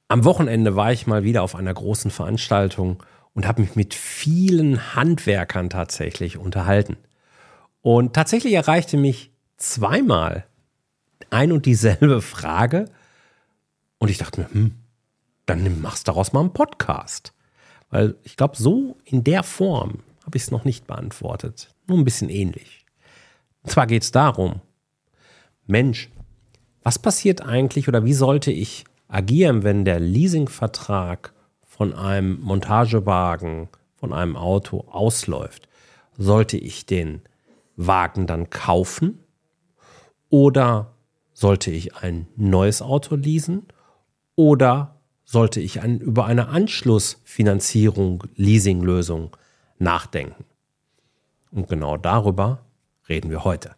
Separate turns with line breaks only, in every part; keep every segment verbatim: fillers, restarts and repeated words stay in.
Am Wochenende war ich mal wieder auf einer großen Veranstaltung und habe mich mit vielen Handwerkern tatsächlich unterhalten. Und tatsächlich erreichte mich zweimal ein und dieselbe Frage. Und ich dachte mir, hm, dann machst du daraus mal einen Podcast. Weil ich glaube, so in der Form habe ich es noch nicht beantwortet. Nur ein bisschen ähnlich. Und zwar geht es darum, Mensch, was passiert eigentlich oder wie sollte ich agieren, wenn der Leasingvertrag von einem Montagewagen, von einem Auto ausläuft? Sollte ich den Wagen dann kaufen oder sollte ich ein neues Auto leasen oder sollte ich ein, über eine Anschlussfinanzierung, Leasinglösung nachdenken? Und genau darüber reden wir heute.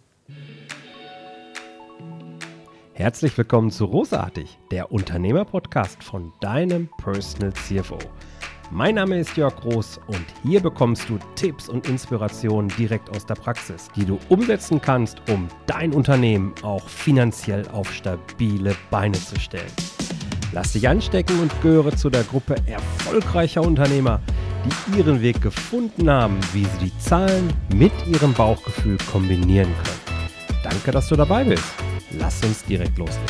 Herzlich willkommen zu Rosartig, der Unternehmer-Podcast von deinem Personal C F O. Mein Name ist Jörg Groß und hier bekommst du Tipps und Inspirationen direkt aus der Praxis, die du umsetzen kannst, um dein Unternehmen auch finanziell auf stabile Beine zu stellen. Lass dich anstecken und gehöre zu der Gruppe erfolgreicher Unternehmer, die ihren Weg gefunden haben, wie sie die Zahlen mit ihrem Bauchgefühl kombinieren können. Danke, dass du dabei bist. Lass uns direkt loslegen.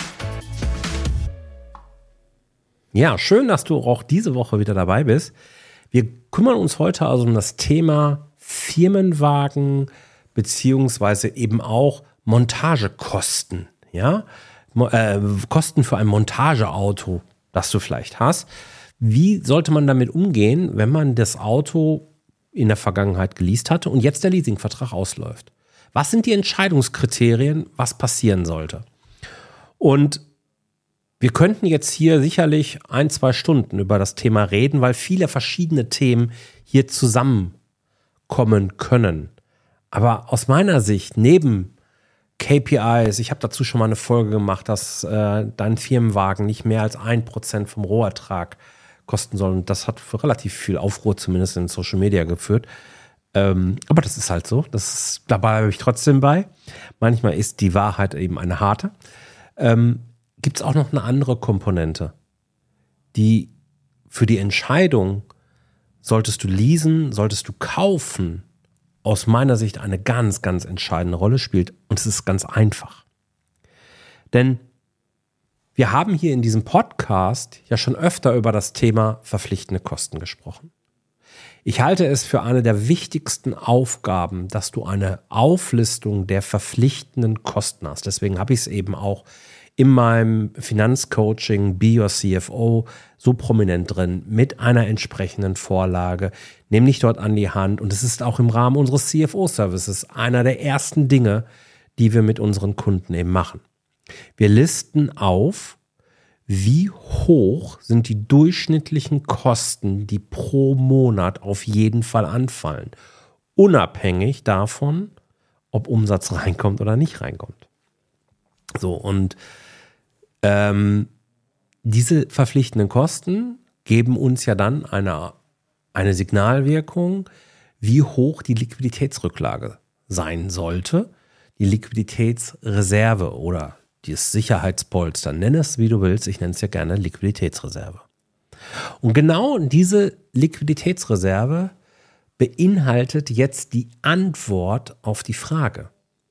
Ja, schön, dass du auch diese Woche wieder dabei bist. Wir kümmern uns heute also um das Thema Firmenwagen beziehungsweise eben auch Montagekosten. Ja, äh, Kosten für ein Montageauto, das du vielleicht hast. Wie sollte man damit umgehen, wenn man das Auto in der Vergangenheit geleast hatte und jetzt der Leasingvertrag ausläuft? Was sind die Entscheidungskriterien, was passieren sollte? Und wir könnten jetzt hier sicherlich ein, zwei Stunden über das Thema reden, weil viele verschiedene Themen hier zusammenkommen können. Aber aus meiner Sicht, neben K P Is, ich habe dazu schon mal eine Folge gemacht, dass äh, dein Firmenwagen nicht mehr als ein Prozent vom Rohertrag kosten soll. Und das hat für relativ viel Aufruhr zumindest in Social Media geführt. Ähm, aber das ist halt so. Das ist, dabei habe ich trotzdem bei. Manchmal ist die Wahrheit eben eine harte. Ähm, Gibt es auch noch eine andere Komponente, die für die Entscheidung, solltest du leasen, solltest du kaufen, aus meiner Sicht eine ganz, ganz entscheidende Rolle spielt. Und es ist ganz einfach. Denn wir haben hier in diesem Podcast ja schon öfter über das Thema verpflichtende Kosten gesprochen. Ich halte es für eine der wichtigsten Aufgaben, dass du eine Auflistung der verpflichtenden Kosten hast. Deswegen habe ich es eben auch in meinem Finanzcoaching Be Your C F O so prominent drin, mit einer entsprechenden Vorlage. Nimm dich dort an die Hand und es ist auch im Rahmen unseres C F O-Services einer der ersten Dinge, die wir mit unseren Kunden eben machen. Wir listen auf, wie hoch sind die durchschnittlichen Kosten, die pro Monat auf jeden Fall anfallen, unabhängig davon, ob Umsatz reinkommt oder nicht reinkommt. So, und ähm, diese verpflichtenden Kosten geben uns ja dann eine, eine Signalwirkung, wie hoch die Liquiditätsrücklage sein sollte, die Liquiditätsreserve oder das Sicherheitspolster, nenn es wie du willst, ich nenne es ja gerne Liquiditätsreserve. Und genau diese Liquiditätsreserve beinhaltet jetzt die Antwort auf die Frage: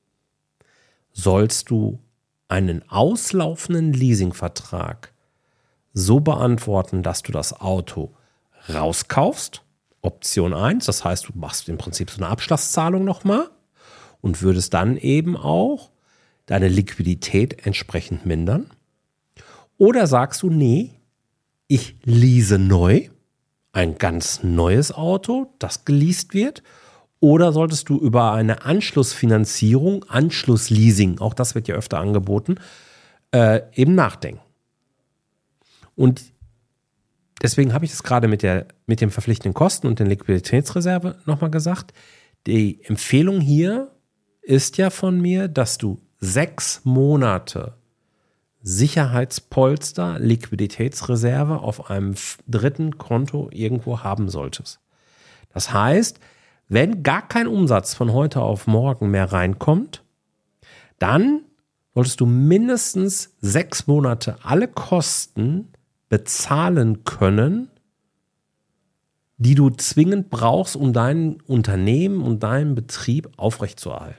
Sollst du einen auslaufenden Leasingvertrag so beantworten, dass du das Auto rauskaufst? Option eins, das heißt, du machst im Prinzip so eine Abschlagszahlung nochmal und würdest dann eben auch deine Liquidität entsprechend mindern. Oder sagst du, nee, ich lease neu, ein ganz neues Auto, das geleast wird. Oder solltest du über eine Anschlussfinanzierung, Anschlussleasing, auch das wird ja öfter angeboten, äh, eben nachdenken. Und deswegen habe ich es gerade mit, der, mit den verpflichtenden Kosten und der Liquiditätsreserve nochmal gesagt. Die Empfehlung hier ist ja von mir, dass du sechs Monate Sicherheitspolster, Liquiditätsreserve auf einem dritten Konto irgendwo haben solltest. Das heißt, wenn gar kein Umsatz von heute auf morgen mehr reinkommt, dann solltest du mindestens sechs Monate alle Kosten bezahlen können, die du zwingend brauchst, um dein Unternehmen und deinen Betrieb aufrechtzuerhalten.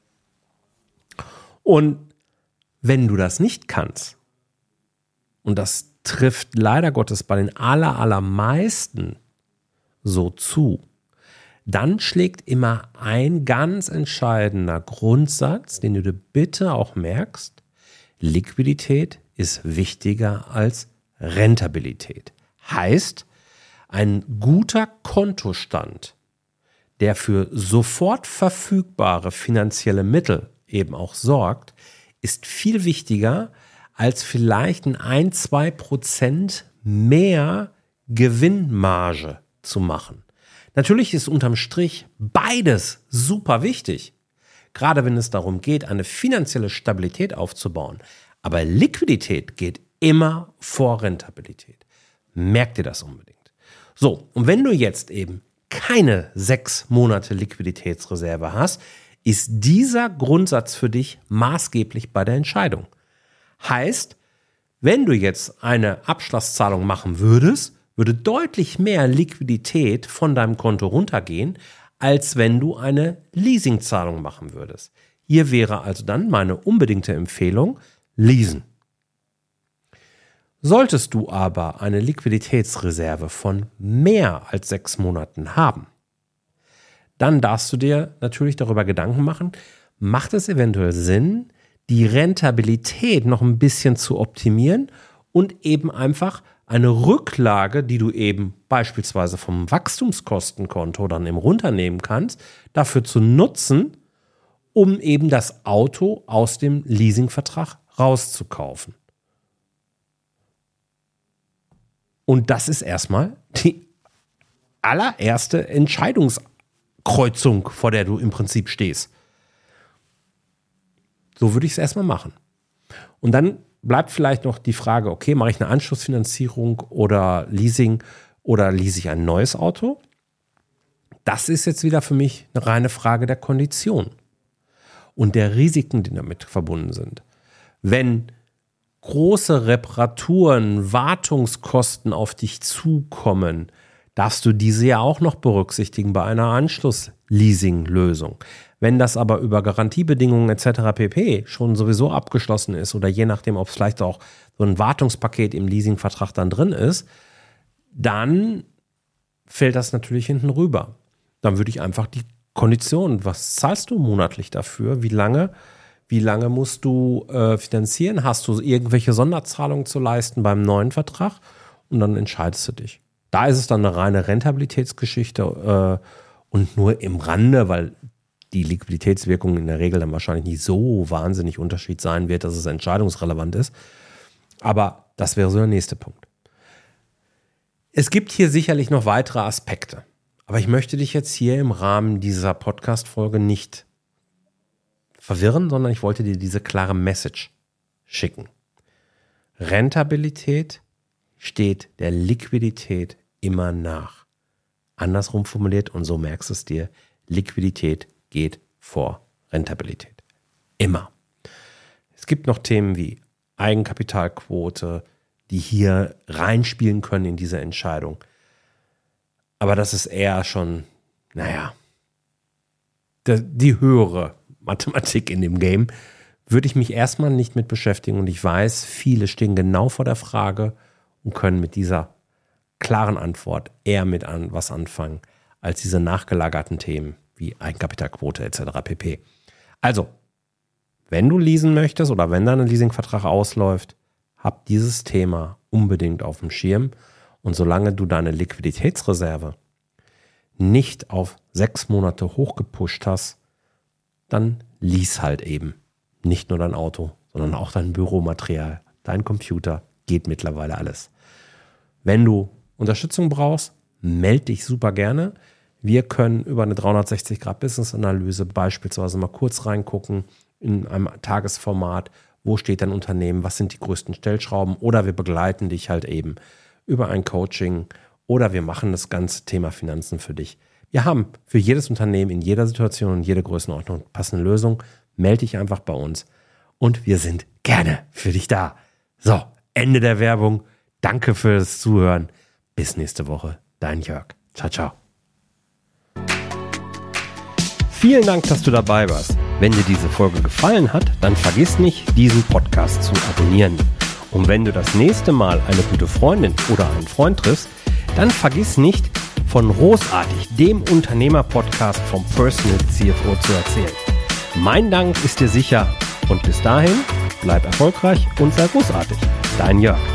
Und wenn du das nicht kannst, und das trifft leider Gottes bei den aller, allermeisten so zu, dann schlägt immer ein ganz entscheidender Grundsatz, den du dir bitte auch merkst: Liquidität ist wichtiger als Rentabilität. Heißt, ein guter Kontostand, der für sofort verfügbare finanzielle Mittel eben auch sorgt, ist viel wichtiger als vielleicht ein ein, zwei Prozent mehr Gewinnmarge zu machen. Natürlich ist unterm Strich beides super wichtig, gerade wenn es darum geht, eine finanzielle Stabilität aufzubauen. Aber Liquidität geht immer vor Rentabilität. Merk dir das unbedingt. So, und wenn du jetzt eben keine sechs Monate Liquiditätsreserve hast, ist dieser Grundsatz für dich maßgeblich bei der Entscheidung. Heißt, wenn du jetzt eine Abschlagszahlung machen würdest, würde deutlich mehr Liquidität von deinem Konto runtergehen, als wenn du eine Leasingzahlung machen würdest. Hier wäre also dann meine unbedingte Empfehlung: leasen. Solltest du aber eine Liquiditätsreserve von mehr als sechs Monaten haben, dann darfst du dir natürlich darüber Gedanken machen, macht es eventuell Sinn, die Rentabilität noch ein bisschen zu optimieren und eben einfach eine Rücklage, die du eben beispielsweise vom Wachstumskostenkonto dann eben runternehmen kannst, dafür zu nutzen, um eben das Auto aus dem Leasingvertrag rauszukaufen. Und das ist erstmal die allererste Entscheidungskreuzung, vor der du im Prinzip stehst. So würde ich es erstmal machen. Und dann bleibt vielleicht noch die Frage, okay, mache ich eine Anschlussfinanzierung oder Leasing oder lease ich ein neues Auto? Das ist jetzt wieder für mich eine reine Frage der Kondition und der Risiken, die damit verbunden sind. Wenn große Reparaturen, Wartungskosten auf dich zukommen, darfst du diese ja auch noch berücksichtigen bei einer Anschluss-Leasing-Lösung. Wenn das aber über Garantiebedingungen et cetera pp. Schon sowieso abgeschlossen ist oder je nachdem, ob es vielleicht auch so ein Wartungspaket im Leasingvertrag dann drin ist, dann fällt das natürlich hinten rüber. Dann würde ich einfach die Konditionen, was zahlst du monatlich dafür, wie lange Wie lange musst du äh, finanzieren? Hast du irgendwelche Sonderzahlungen zu leisten beim neuen Vertrag? Und dann entscheidest du dich. Da ist es dann eine reine Rentabilitätsgeschichte äh, und nur im Rande, weil die Liquiditätswirkung in der Regel dann wahrscheinlich nicht so wahnsinnig Unterschied sein wird, dass es entscheidungsrelevant ist. Aber das wäre so der nächste Punkt. Es gibt hier sicherlich noch weitere Aspekte. Aber ich möchte dich jetzt hier im Rahmen dieser Podcast-Folge nicht verwirren, sondern ich wollte dir diese klare Message schicken. Rentabilität steht der Liquidität immer nach. Andersrum formuliert, und so merkst du es dir, Liquidität geht vor Rentabilität. Immer. Es gibt noch Themen wie Eigenkapitalquote, die hier reinspielen können in diese Entscheidung. Aber das ist eher schon, naja, die, die höhere Mathematik in dem Game, würde ich mich erstmal nicht mit beschäftigen. Und ich weiß, viele stehen genau vor der Frage und können mit dieser klaren Antwort eher mit an was anfangen, als diese nachgelagerten Themen wie Eigenkapitalquote et cetera pp. Also, wenn du leasen möchtest oder wenn dein Leasingvertrag ausläuft, hab dieses Thema unbedingt auf dem Schirm. Und solange du deine Liquiditätsreserve nicht auf sechs Monate hochgepusht hast, dann lease halt eben nicht nur dein Auto, sondern auch dein Büromaterial, dein Computer, geht mittlerweile alles. Wenn du Unterstützung brauchst, melde dich super gerne. Wir können über eine dreihundertsechzig Grad Business-Analyse beispielsweise mal kurz reingucken in einem Tagesformat, wo steht dein Unternehmen, was sind die größten Stellschrauben, oder wir begleiten dich halt eben über ein Coaching oder wir machen das ganze Thema Finanzen für dich. Wir haben für jedes Unternehmen in jeder Situation und jede Größenordnung passende Lösung. Melde dich einfach bei uns und wir sind gerne für dich da. So, Ende der Werbung. Danke fürs Zuhören. Bis nächste Woche. Dein Jörg. Ciao, ciao. Vielen Dank, dass du dabei warst. Wenn dir diese Folge gefallen hat, dann vergiss nicht, diesen Podcast zu abonnieren. Und wenn du das nächste Mal eine gute Freundin oder einen Freund triffst, dann vergiss nicht, von Großartig, dem Unternehmer-Podcast vom Personal C F O zu erzählen. Mein Dank ist dir sicher und bis dahin, bleib erfolgreich und sei großartig. Dein Jörg.